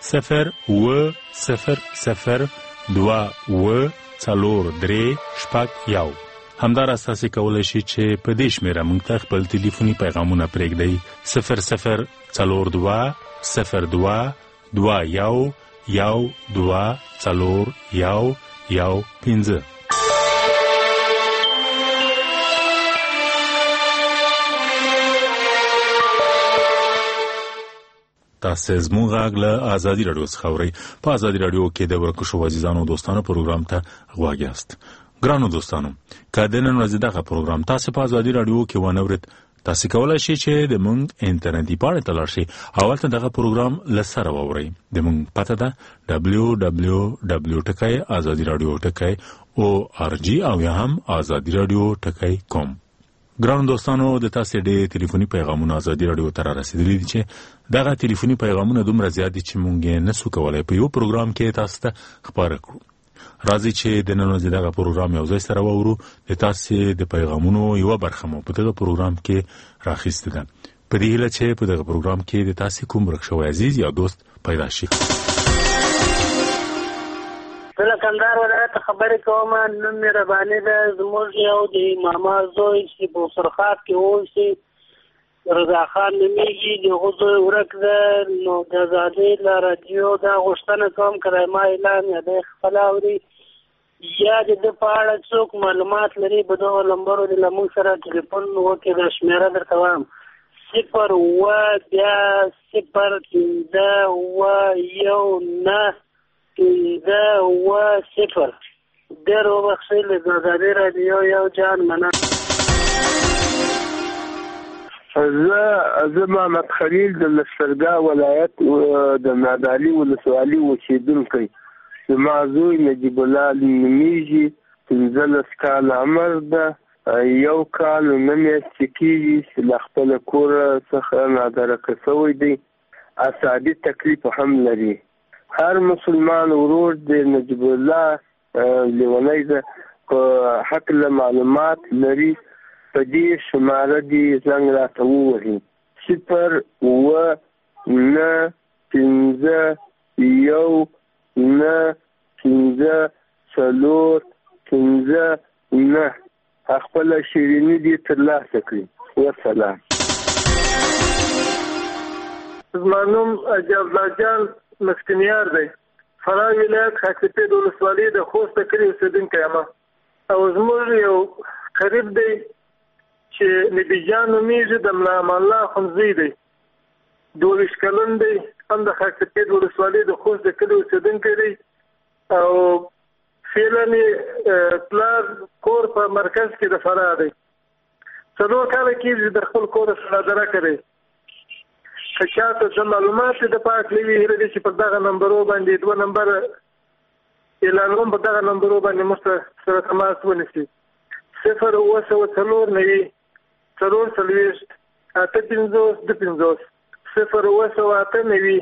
010002243 همدار اساس کولای شي چې په دې شمیره موږ ته خپل ټلیفوني پیغامونه پرېږدئ 00221224115. تاسو زموږ غږ له آزادي رادیو څخه اورئ. په آزادي رادیو کې د ورکشو عزیزانو دوستانو پروګرام ته غواړئ یاست. ګرانو دوستانو، که د نن ورځې دغه پروګرام تاسو په آزادي رادیو کې ونه اورئ، تاسو کولی شئ چې د موږ انټرنیټي پاڼې ته لاړ شئ او هلته دغه پروګرام له سره واورئ. د موږ پته ده www.azadiradio.org او یا هم azadiradio.com. ګرانو دوستانو، د تاسو ډېر ټلیفوني پیغامونه آزادي رادیو ته رسیدلي دي چې دغه ټلیفوني پیغامونه دومره زیات دي چې موږ یې نسو کولی په یو پروګرام کې تاسو ته خپاره کړو. راځئ چې د نن ورځې دغه پروګرام یو ځای سره واورو. د تاسو د پیغامونو یوه برخه مو په دغه پروګرام کې راخیستې ده، په دې هیله چې په دغه پروګرام کې د تاسو کوم ورک شوی عزیز یا دوست پیدا شي. زه کندهار ولایت خبرې کوم. نن مهرباني ده زموږ یو د ماما زوی چې په سرخاب کې اوسي، رضا خان نومیږي، د هغه زوی ورک ده. نو د ازادۍ له راډیو دا غوښتنه کوم که ما اعلان یا دی خپل اوري یا د ده په اړه څوک معلومات لري په دغو نمبرو د له موږ سره ټلیفون وکړي. دا شمېره درته وایم 010151950. ډېر وبخښئ له ازادۍ راډیو یو جان مننه. زه محمد خلیل د لښکرګاه ولایت د نادعلي ولسوالي اوسېدونکی. زما زوی نجیب الله نومیږي، 15 کاله عمر ده، 1 کال 9 میاشتې کېږي چې له خپله کوره څخه نادرکه شوی دی. اعصابي تکلیف هم لري. هر مسلمان ورور د نجیب الله لیونی ده په هکله معلومات لري په دې شماره دې زنګ راته ووهي 019150459 خپله شیریني دې ترلاسه کړي. وسلام. زما نوم جابر جان مسکنیار دی، فراه ولایت خاکسپید ولسوالي د خوست کلي اوسېدونکی یم. او زموږ یو قریب دی چې نبي جان نومیږي، د ملا امان الله اخندزوی دی، 22 کلن دی، هم د خاکسپید ولسوالي د خوست د کلي اوسېدونکی دی. او فعلاً پلار کور په مرکز کې د فراه دی. 4 کاله کېږي د خپل کور سره درکه دی. که چاته د معلومات د پاک لوي هیله دي چې په دغه نمبرو باندې 2 نمبر اعلان کوم، په دغه نمبرو باندې موږ سره تماس ونیسي. 08490 440 850 08490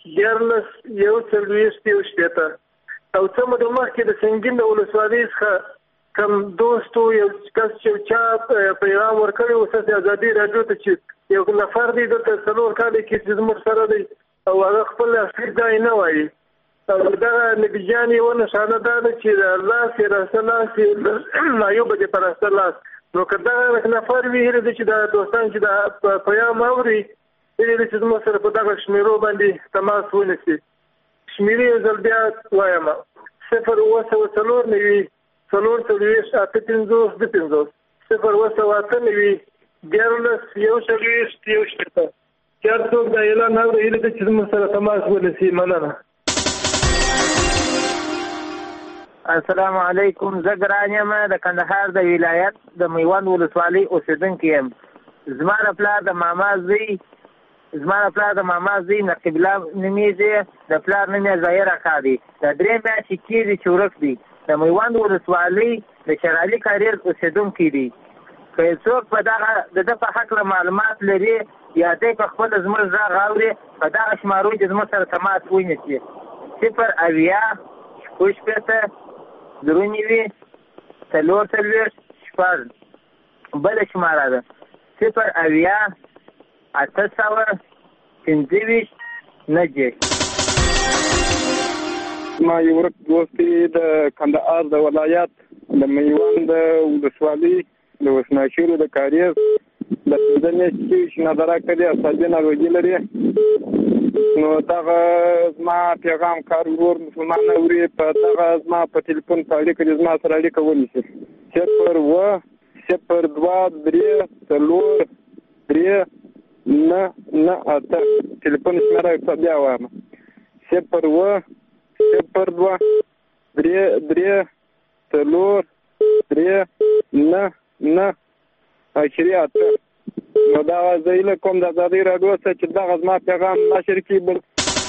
1140. او څه مده مخکې د سنګین د ولسوالۍ څخه کوم دوستو یو کس چې چا پیغام ورکړی و د ازادي راډیو ته چې یو نفر دی دلته 4 کاله کې چې زموږ سره دی او هغه خپل اصلي ځای نه وایي. او دغه نبي جان یوه نښانه دا ده چې د لاس یې راسته لاس یې معیوبه دی په راسته لاس. نو که دغه نفر وي هیله ده چې د دوستان چې د پیغام اوري هیله ده چې زموږ سره په دغه شمېرو باندې تماس ونیسي. شمېرې یو ځل بیا وایم 08490 440 850 08490 1140. چار څوک دا اعلان اوري هیله ده چې زموږ سره تماس ونیسي. مننه. السلام علیکم. زه ګران یم د کندهار د ولایت د میوند ولسوالۍ اوسېدونکی یم. زما د پلار د ماما زوی نقیب الله نومیږي، د پلار نوم یې ظاهر اکا دی، د 3 میاشتې کېږي چې ورک دی، د میوند ولسوالۍ د شرعلي کاریز اوسېدونکی دی. که څوک په دغه د ده په هکله معلومات لري یا دی په خپله زموږ غږ اوري په دغه شمارو کې زموږ سره تماس ونیسي. 080 بله شماره ده 080 825 90. ما یو ورک دوست د کندهار د ولایت د میوند ولسوالۍ د وسناشیرو د کاریز د دنیا چې نظر کړی اساسي ناروغي لري نو دغه ما پیغام کار ور مسلمان اوري په دغه ما په ټلیفون باندې کې زما سره اړیکه ونیسي 0 ټلیفون شمیره بیا وایم 0 نو دا زیله کوم د آزادۍ راډیو څخه چې دغه زما پیغام نشر کړي بل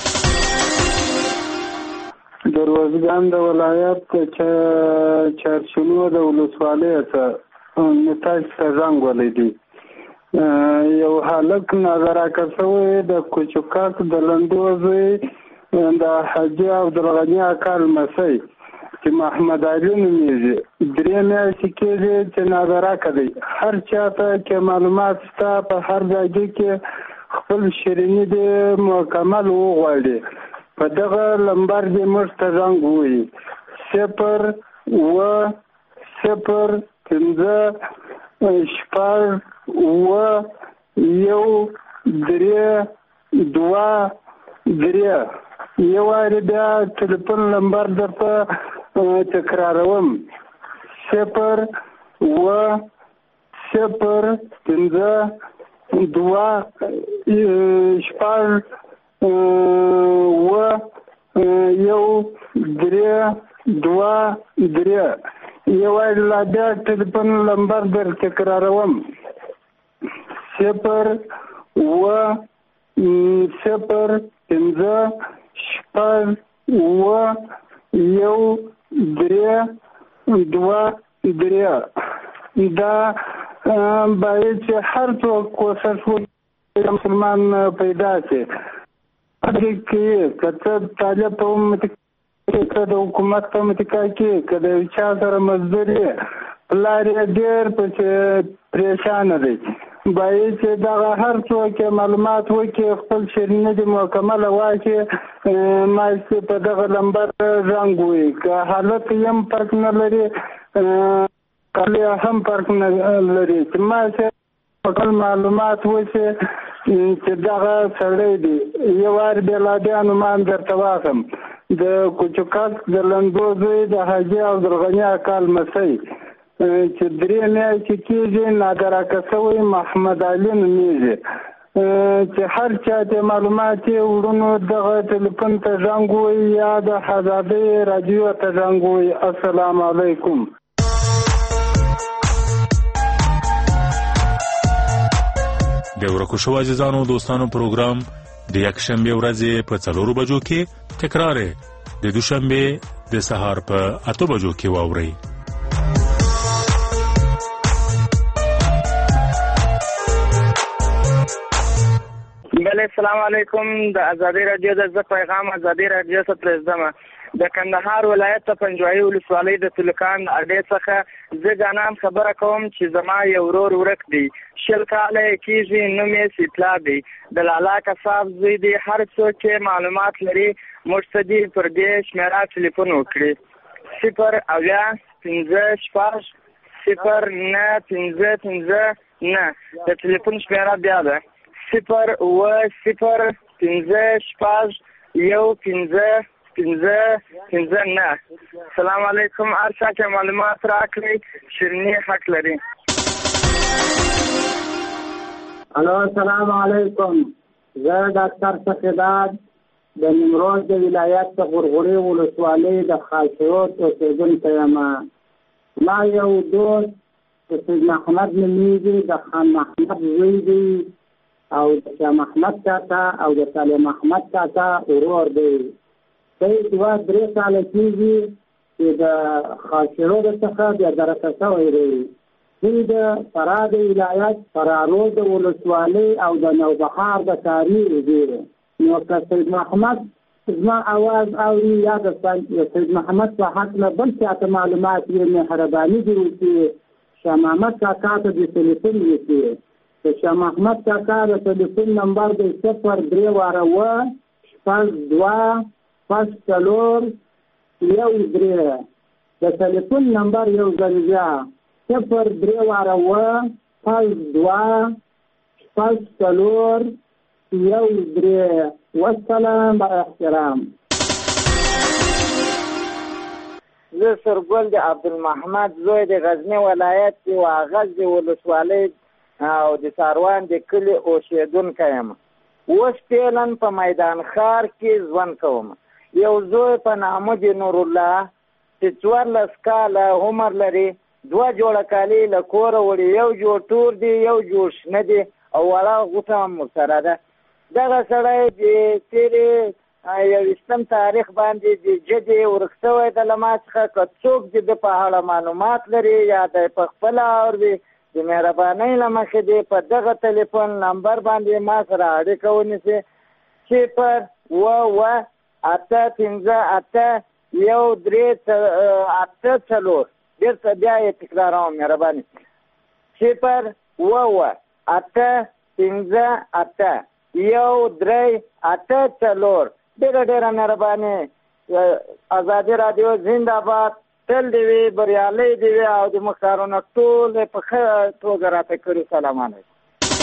د روزګان د ولایت چارشنو د ولسوالۍ څخه نتاج څنګه ولیدي یو حالت نظر راکړوي د کوچوکاک د لندوزي د حاجی عبدالغنی اکال مسي چې محمد علي نومېږي 3 میاشتې کېږي چې نظر راکړي هر چاته چې معلومات شته په هر ځای کې خپل شیریني د مکمل وغواړي په دغه لمبر دې موږ ته زنګ ووایي 0 یو واري بیا ټلیفون نمبر درته تکراروم 0 یو واري لا بیا ټلیفون نمبر در تکراروم 0 دا باید چې هر څوک کوشش وکړي مسلمان پیدا شي که طالب ته که د حکومت ته متکا کې که د چا سره مزدوري پلار یې ډېر پسې پریشانه دی باید چې دغه هر څوک معلومات وکړي خپل شیریني دې مکمله واچي ما چې په دغه لمبر زنګ ووایي که حالت یم فرق نه لري کله هم فرق نه لري چې ما چې خپل معلومات وشي چې دغه سړی دی یو وار بېلادیانو مان درته واخم د کوچوکاک د لندوزي د حاجي عبدالغني اکال مسي چې 3 میاشتې کېږي نادراکه شوی محمد علي نومېږي چې هر چا ته معلومات یې وړونو دغه ټلیفون ته زنګ ووایي یا د آزادۍ راډیو ته زنګ ووایي السلام علیکم د ورکو شو عزیزانو دوستانو پروګرام د یکشنبه ورځې په 4 بجو کې تکرار د دوشنبه د سهار په 8 بجو کې واوري بله السلام علیکم د آزادۍ راډیو د پیغام آزادۍ راډیو څخه پرېږدم د کندهار ولایت ته پنجوایي ولسوالۍ د تلکان اډې څخه زه جانان خبره کوم چې زما یو ورور ورک دی 20 کاله کېږي نوم یې سیپلا دی د لالا کساب زوی دی هر څوک چې معلومات لري موږ ته دې پر دې شمیره ټلیفون وکړي 0 د ټلیفون شمیره بیا ده 0 سلام علیکم ارشا کې معلومات راکړئ شیریني حق لري الو السلام علیکم زه ډاکټر سخیداد د نیمروز د ولایت د غرغوري ولسوالۍ د خاشرود اوسېدونکی یم ما یو دوست سید محمد نومېږي د خان محمد زوی دی او د شاه محمد کاکا او د صالح محمد کاکا ورور دی دی 2-3 کاله کېږي چې د خاشرود څخه بیا درکه شوی دی دوی د فراه د ولایت فرارود د ولسوالۍ او د نوبهار د کاري دی نو که سید محمد زما اواز اوري یا د سید محمد په حقله بل چاته معلومات یې مهرباني دي وکړي شاه محمد کاکا ته د ټلیفون وکړي د شاه محمد کاکا د ټلیفون نمبر دی 0 3 2 2 شپږ څلور یو درې. د ټلیفون نمبر یو ځل بیا 032 5 4 یو درې. والسلام با احترام. زه سرګل د عبدالمحمد زوی د غزنی ولایت د واغظ ولسوالۍ او د ساروان د کلي اوسېدونکی یم. اوس فعلا په میدان ښار کې ژوند کوم. یو زوی په نامه د نورالله چې 14 کاله عمر لري، 2 جوړه کالي له کوره وړي، یو جوړ تور دی، یو جوړ شنه دی او وړه غوټه هم ورسره ده. دغه سړی د تېرې 21 تاریخ باندې د جدي ورک شوی د له ما څخه. که څوک د ده په اړه معلومات لري یا د په خپله اوري، د مهربانۍ له مخې دی په دغه ټلیفون نمبر باندې ما سره اړیکه ونیسي. 0 8 5 8 1 3 8 4. بیرته بیا یې تکراروم مهرباني. 0 8 5 8 1 3 8 4. ډېره مهرباني. ازادي راډیو زنده‌باد، تل دې وي، بریالۍ دې وي او د مختارونه ټول په ښه توګه راته کړي. سلام علیکم.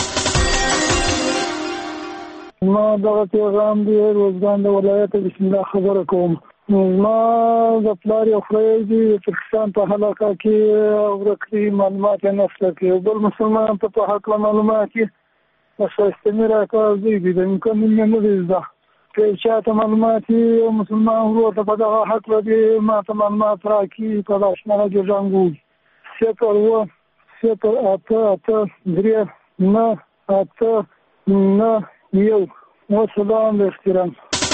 ما دغه پیغام دی روزګان د ولایت بسم الله خبره کوم. ما د پلار یو خوی دی ترکستان په حلقه کې ورکړي معلومات یې نشته کې. بل مسلمان په حق معلومات یې شایستنی راکړي دي د امکان نه دی زده که چاته معلومات یې مسلمان ورور ته په دغه حق لري ما ته معلومات راکړي په داشنه جوړانګو 0 8 3 9 8 9 1. والسلام باحترام.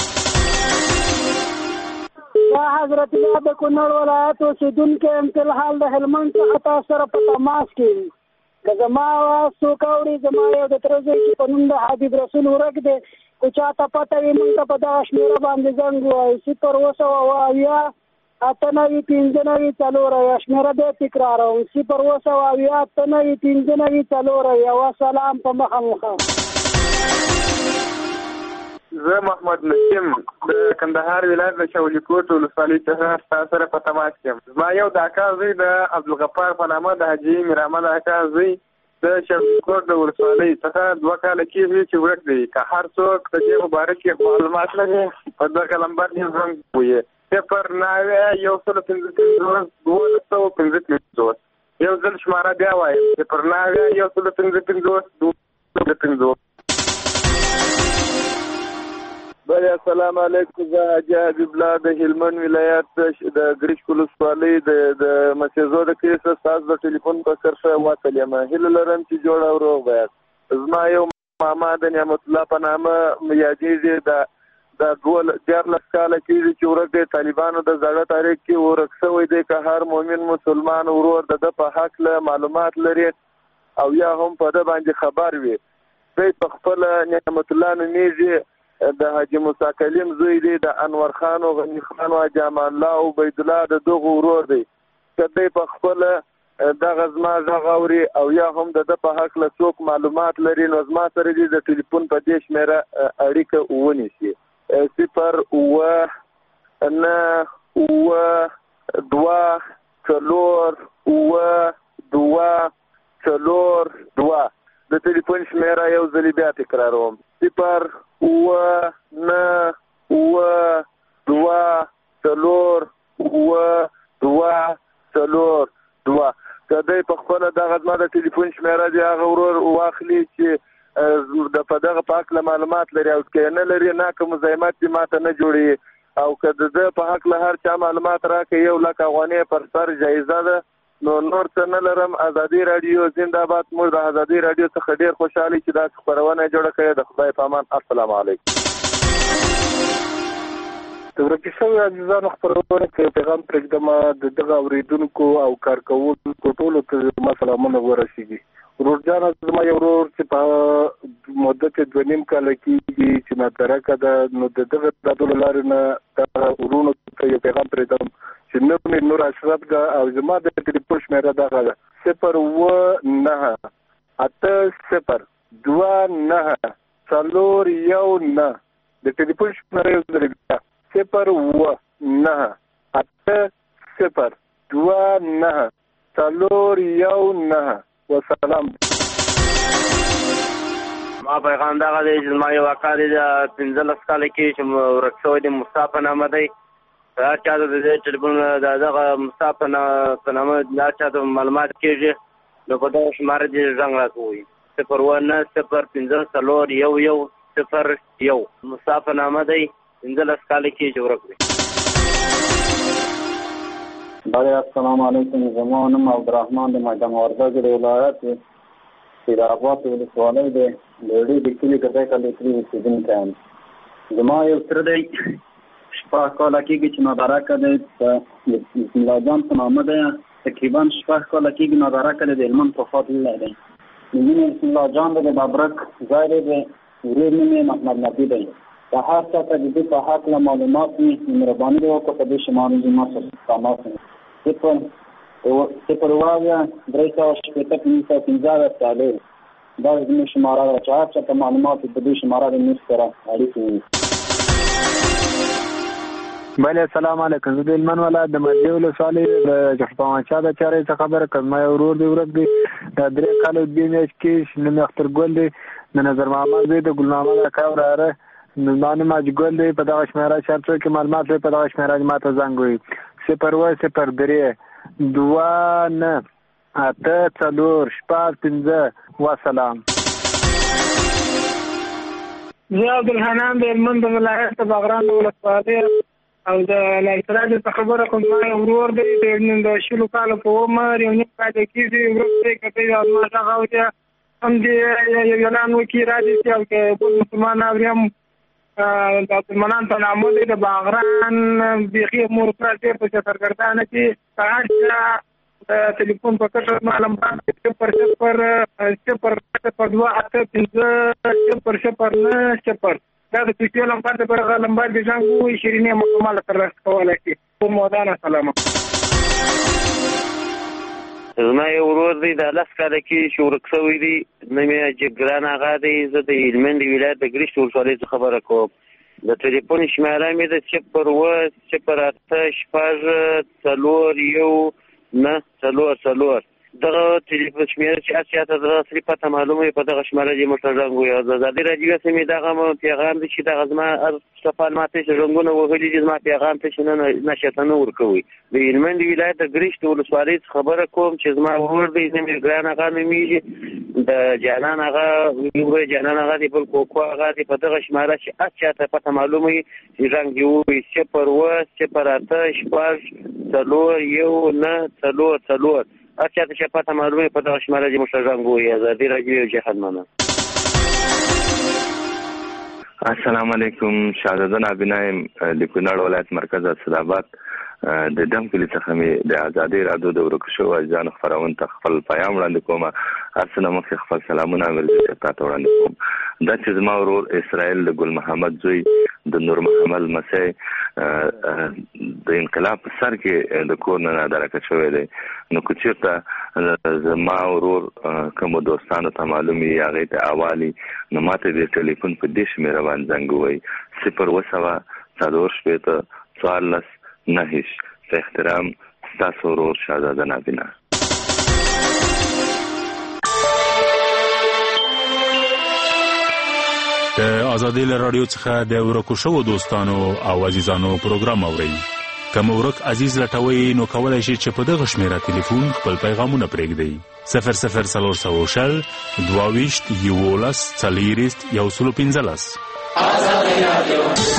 حضرت الله د کونړ ولایت اوسېدونکی یم. فی الحال د هلمند څخه تاسو سره په تماس کې یم. که زما آواز څوک اوري، زما یو د تره زوی چې په نوم د حبیب رسول ورک دی، که چاته پته وي موږ ته په دغه شمېره باندې زنګ ووایي 0 2 8 9 5 9 4. شمېره بیا تکراروم 0 2 8 9 5 9 4. وسلام په مخه. زه محمد نسیم د کندهار ولایت د شولي کوټ ولسوالۍ څخه تاسو سره په تماس کې یم. زما یو د اکا زوی د عبدالغفار په نامه د حاجي میرحمد اکا زوی د شولي کوټ د ولسوالۍ څخه 2 کاله کېږي چې ورک دی. که هر څوک د دې مبارک معلومات لري په دغه نمبر یې زنګ ووایي 0 9 1 یو ځل شماره بیا وایم 0 9 1 بله. السلام علیکم. زه حاجي حبیب الله د هلمند ولایت د ګریش ولسوالۍ د مسیزو د کیسه ستاسو د ټلیفون په کرښه واصل یم. هیله لرم چې جوړ او روغ یاست. زما یو ماما د نعمت الله په نامه یادېږي. د 14 کاله کېږي چې ورک دی. طالبانو د زړه تاریخ کې ورک شوی دی. که هر مؤمن مسلمان ورور د ده په حق له معلومات لري او یا هم په ده باندې خبر وي، دی په خپله نعمت الله نومیږي. د حاجي موسی کلیم زوی دی. د انور خان او غنی خان او جمال الله او عبید الله د دغه ورور دی. که دی په خپله دغه زما غږ اوري او یا هم د ده په حق له څوک معلومات لري، نو زما سره دې د ټلیفون په دې شمېره اړیکه ونیسي 0 9 2 2 د ټلیفون شمېره یو ځل بیا تکراروم 0 9 2 2 که دی په خپله دغه زما د ټلیفون شمېره دی هغه ورور واخلي چې د په دغه په حق له معلومات لري او که نه لري ناکه مزاحمت دې ماته نه جوړي. او که د ده په حق له هر چا معلومات راکړي 1,00,000 افغانۍ پر سر جایزه ده. نو نور څه نه لرم. ازادي راډیو زنده‌باد. موږ د ازادي راډیو څخه ډېر خوشحالي چې داسې خپرونه جوړه کړې. د خدای په امان. السلام علیکم. د ورکې شوي عزیزانو خپرونه کې پیغام پرېږدم د دغه اورېدونکو او کارکوونکو ټولو ته زما سلامونه ورسېږي. ورور جانه زما یو ورور چې په مدت 2.5 کاله کېږي چې نادرکه ده، نو د دغه رادو له لارې نه دغه ورونو ته یو پیغام پرېږدم چې نوم یې نور اشرف ده او زما د ټلیفون شمېره دغه ده 0 9 8 0 2 9 4 1 9. د ټلیفون شمېره یو ځل بیا 019-8-0-2-9 وسلام. ما پیغام دغه دی چې ما یو اکا دی د 15 کال کې چې ورک شوی دی مصطفی په نامه دی. هر چا ته د ټلیفون دغه مصطفی په نامه هر چا ته معلومات کېږي نو په دغه شماره دې زنګ راکوي 019-0-1-1-0 مصطفی په نامه دی 15 کال کې چې ورک دی. السلام علیکم. زما نوم عبدالرحمن د میدان وردګ ولایت سیراباد ولسوالۍ دی. د ډېرې د کلي ګرځی کلي کلي اوسېدونکی یم. زما یو تره دی 6 کاله کېږي چې نادرکه دی په بسم الله جان په نامه دی. تقریبا 6 کاله کېږي نادرکه دی د هلمند په خوا تللی دی. نومونه بسم الله جان دی د ببرک ځای دی. ورور نوم یې محمد نبي دی. که هر چا ته د دې په هکله معلومات وي مهرباني دې وکړه په دې شماره دې ما سره تماس ونیسئ. 0-3-3-5-15-15 دا زموږ شماره ده چې هر چا ته معلومات په دې شماره د موږ سره اړیکې ونیسي. بله السلام علیکم. زه د هلمند ولایت د مدې ولسوالۍ د جفرپاچا د چارې څخه خبره کوم. ما یو ورور دی ورک دی د 3 کالو 2 میاشتې کې نوم یې اخترګل دی. د نظر محمد زوی د ګل محمد اکا وراره نو نوم اجګل دی. په دغه شماره شرط کې معلومات لري په دغه شماره ما ته زنګ ووهئ 0-0-3-2-9-8-4-15 وسلام. زه عبدالحنان د هلمند ولایت د بغران ولسوالۍ او د لایسراج څخه خبره کوم. ما یو ورور دی د 20 کالو په عمر یو نیم کال کېږي ورک دی. که ته یې ما څخه اوتیا هم دې یو اعلان وکړي راځي چې او که بل مسلمان اوري هم د عبدالمنان په نامه دی د بغران بیخي مور پرات دی په سفرګردانه کې. هر چا د ټلیفون په کټر معلوم باندې 0-0-2-8-5-0-0-9-0 دا د پیسې لمبار د برغه لمبار د ځان وو شیرینه مکمل تر رسولای کی په مودانه سلام. زما یو ورور دی د 10 کال کې شورک شوی دی. نوم یې جګران آغا دی. زه د هلمند ولایت د ګریشت ولسوالۍ څخه خبره کوم. د ټلیفون شماره مې د 0-1-0-8-4-1-9-0 دغه ټلیفون شماره چې اساسا د غسري پته معلومه په دغه شماره دې مترنګ وي. د آزادي رادیو سمې دغه پیغام دي چې دغه زما صفال ماته څنګهونه وهلي دي. زما پیغام ته شنه نشته نور کوي. د هلمند ولایت د ګریشت ولسوالۍ خبره کوم چې زما ورور دی نوم یې ګران آغا نومیږي. د جانان آغا یو جانان آغا دی بل کوکو آغا دی په دغه شماره چې اساسا پته معلومه وي رنګ دی وي 0-1-0-8-4-1-9-0 اچھا ته پته معلومه په دغه شماره دې مشران ګوي. آزادي رادیو جهاد منه. السلام علیکم. شهزاده نابینایم د کونړ ولایت مرکز اسداباد د دم کلی څخه مې د آزادي رادیو د ورک شو ځان خبرون ته خپل پیغام وړاندې کوم. ارسنه مخ خپل سلامونه ورته تاسو وړاندې کوم. دا چې زما ورور اسرائیل د ګل محمد زوی د نور محمد مسیح د انقلاب سر کې د کور نه درکه شوی دی. نو کوچېته زما ورور کوم دوستانو ته معلومي هغه ته حوالی نو ماته د ټلیفون په دیش مې روان زنګ وای 0-1-4-14 احترام تاسو ورور شهزاده نابینا. د آزادي رادیو څخه د ورکو شو دوستانو او عزیزانو پروګرام اورئ. کوم ورک عزیز لټوي نو کولای شي چې په دغه شمیره ټلیفون خپل پیغامونه پرېږدئ 0-0-4-22-11-40-115. آزادي رادیو.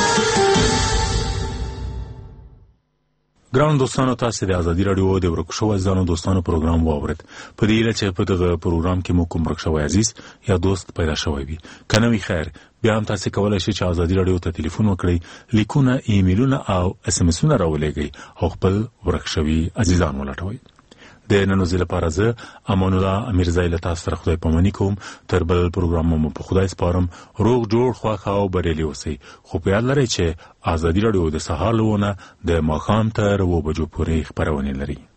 ګران دوستانو تاسو د آزادي رادیو د ورک شو ځانو دوستانو پروګرام واورید. په دې لچ په دغه پروګرام کې مو کوم ورک شو عزیز یا دوست پیدا شوی وي کنه وی خیر بیا هم تاسو کولای شئ چې آزادي رادیو ته ټلیفون وکړئ لیکونه ایمیلونه او اس ام اسونه راولېږئ او خپل ورک شوی عزیزان ولټوئ. د نن ورځې لپاره زه امان الله امیرزای له تاسو سره خدای پاماني کوم. تر بل پروګرام مو په خدای سپارم. روغ جوړ خواخا او بریالي اوسئ. خو په یاد لرئ چې آزادي رادیو د سهار لونه د ماښام تر 2 بجو پورې خبرونه لري.